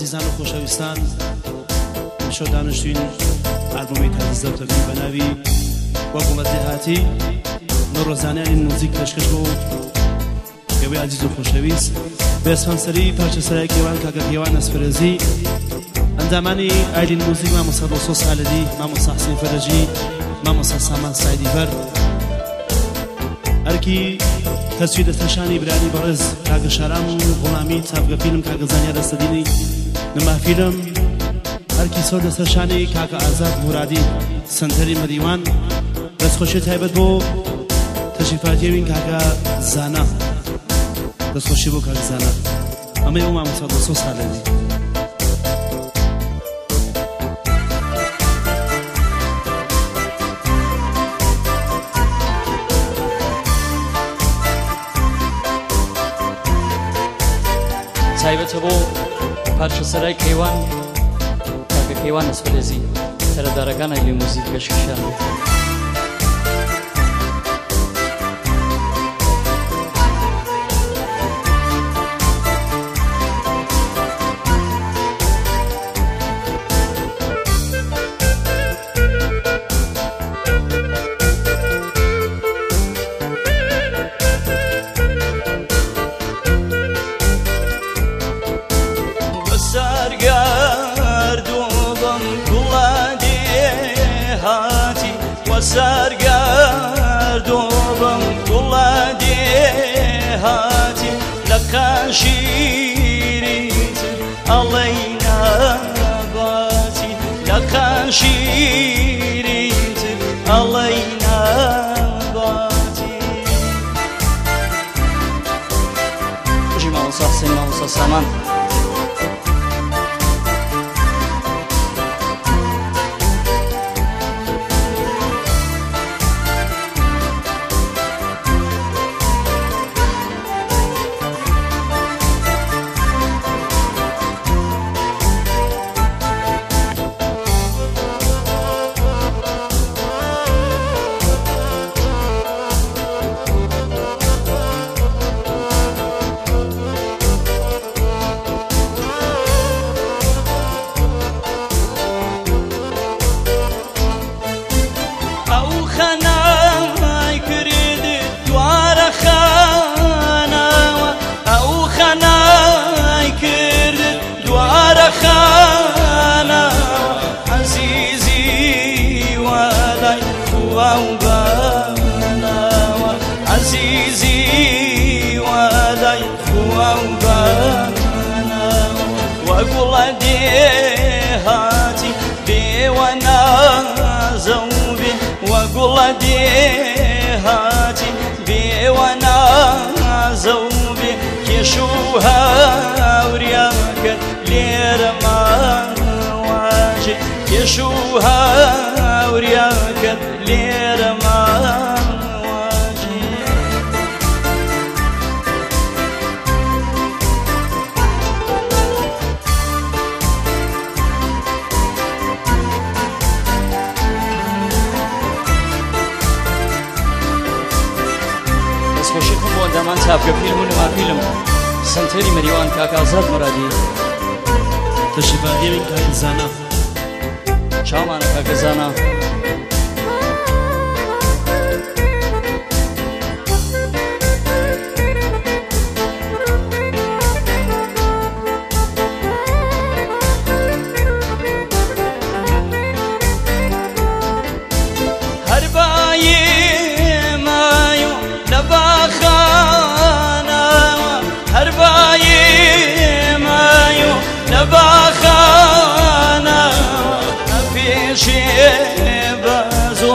عزیزان و خۆشەویستان شۆ دانیشتوین ئالبۆمی تازەوتەکەی بە ناوی وەگوڵەتی هاتی نۆڕۆزانیانی موزیک پێشکەش بۆ ئێوەی عزیز و خۆشەویست بێسپانسەری پارچەسەرای کێوان کاکە کێوان ئەسپەرێزی ئەندامانی ئایلین موزیک مامۆستا ڕۆسۆ سالەدی مامۆستا حسین فەرەجی مامۆستا سامان سایدیفەر ئەرکی تەسوی دەستنیشانی برانی بەڕێز کاکە شارام و غوڵامی چاپگە فیلم کاکە زانیار دەستەدینی نما فیلم هەرکی سۆ دەستنیشانی کاکە ئازاد مورادی سنتەری مەریوان دەستخۆشی تایبەت بۆ تەشریفاتیەوین کاکە زانا دەستخۆشی بۆ کاکە زانا ئەمەی ئەو مامۆستا ڕۆسۆ سالەدی تایبەتە بۆ پارچەسەرای کەیوان کاکە کەیوان ئەسپەرێزی سەرەدارەکان ئایلین موزیک پێشکەشیان بێت. سرگردوبم گلدی هاتی لکن شیریت علینا باتی لکن شیریت علینا باتی بجی مامۆستا حسین مامۆستا سامان عزيزي ولاي خوابانا وأقول دي هاتي بي وانا زوبي وأقول دي هاتي بي وانا زوبي كيشوها ورياك ليرما واجي كيشوها ورياك ليرما دەستخۆشی خۆم بۆ ئەندامان چاپکە فیلم و نما فیلم سنتەری مەریوان کاکە ئازاد مورادی تەشریفاتیەوین کاکە زانا چاومانە کاکە زانا باخانا پیشی بازو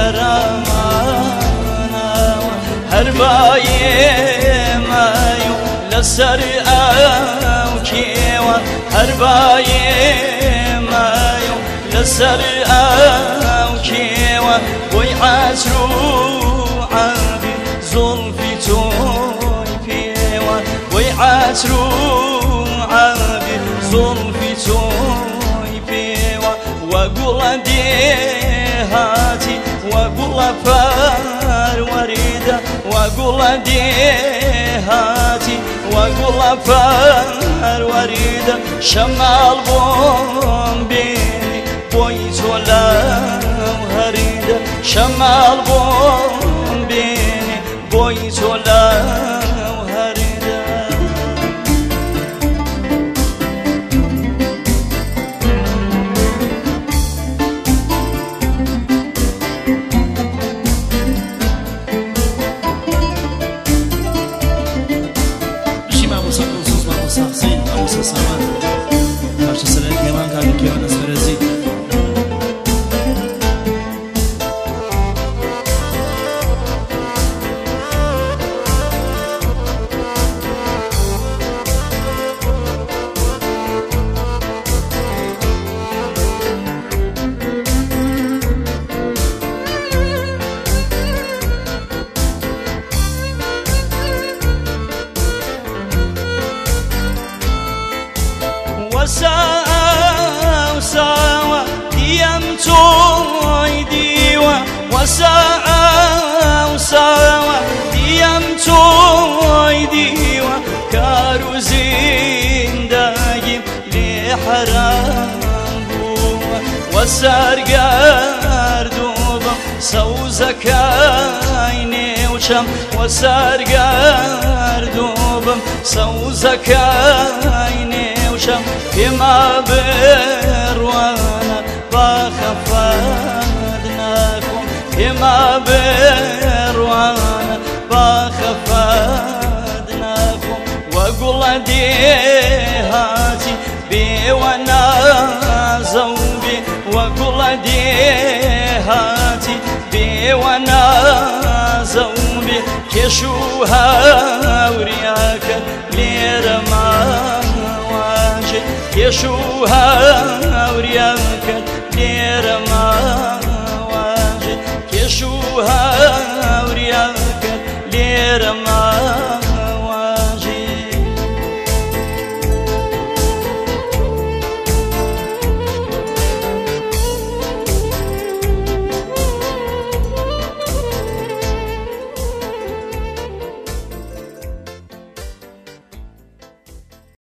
کرامانا هر بای مایو لسر او کیوان هر بای مایو لسر او کیوان وی عصرو عبی ظلفی توی پیوان وی عصرو عبی ظلفي توي بيوا وأقول دي هاتي وأقول فار وريدة وأقول دي هاتي وقل فالوريد شمال بوم بيني بويت ولا وهريد شمال بوم بيني بويت ولا وهريد سين أو سسمان هرش سرای کیوان کاری کیوان اسفرزی وساء وساوى ديم توي ديوى وساء وساوى ديم توي ديوى كارو زين دايم لحرام بوى وسارقار دوبا سوزك عيني وشم وسارقار دوبا سوزك عيني وشم فيما بروانا باخفادناكم فيما بروانا باخفادناكم وقل ديهاتي بي وانا زوبي وقل ديهاتي بي وانا زوبي كشوها ورياك ليرمان يشوها ورياك